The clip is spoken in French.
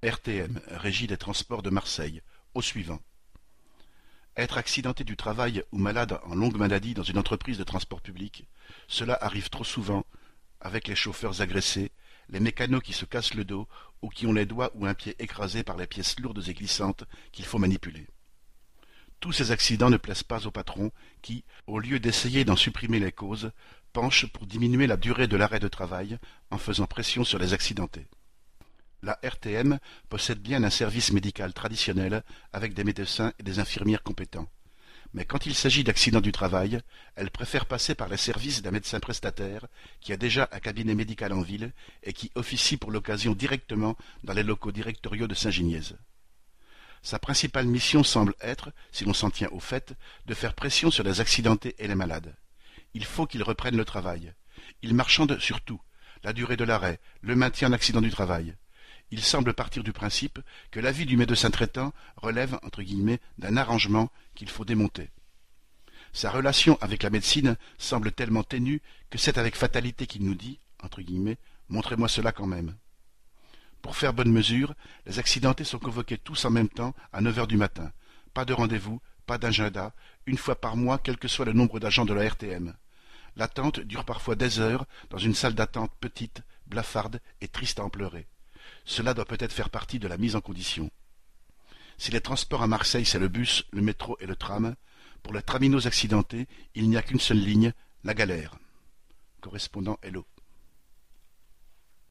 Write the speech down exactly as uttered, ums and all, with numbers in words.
R T M, Régie des transports de Marseille, au suivant. Être accidenté du travail ou malade en longue maladie dans une entreprise de transport public, cela arrive trop souvent avec les chauffeurs agressés, les mécanos qui se cassent le dos ou qui ont les doigts ou un pied écrasés par les pièces lourdes et glissantes qu'il faut manipuler. Tous ces accidents ne plaisent pas au patron qui, au lieu d'essayer d'en supprimer les causes, penche pour diminuer la durée de l'arrêt de travail en faisant pression sur les accidentés. La R T M possède bien un service médical traditionnel avec des médecins et des infirmières compétents. Mais quand il s'agit d'accidents du travail, elle préfère passer par les services d'un médecin prestataire qui a déjà un cabinet médical en ville et qui officie pour l'occasion directement dans les locaux directoriaux de Saint-Giniez. Sa principale mission semble être, si l'on s'en tient au fait, de faire pression sur les accidentés et les malades. Il faut qu'ils reprennent le travail. Il marchande sur tout, la durée de l'arrêt, le maintien en accident du travail. Il semble partir du principe que l'avis du médecin traitant relève, entre guillemets, d'un arrangement qu'il faut démonter. Sa relation avec la médecine semble tellement ténue que c'est avec fatalité qu'il nous dit, entre guillemets, « montrez-moi cela quand même ». Pour faire bonne mesure, les accidentés sont convoqués tous en même temps à neuf heures du matin. Pas de rendez-vous, pas d'agenda, une fois par mois quel que soit le nombre d'agents de la R T M. L'attente dure parfois des heures dans une salle d'attente petite, blafarde et triste à en pleurer. Cela doit peut-être faire partie de la mise en condition. Si les transports à Marseille c'est le bus, le métro et le tram, pour les traminots accidentés, il n'y a qu'une seule ligne, la galère. Correspondant Hello.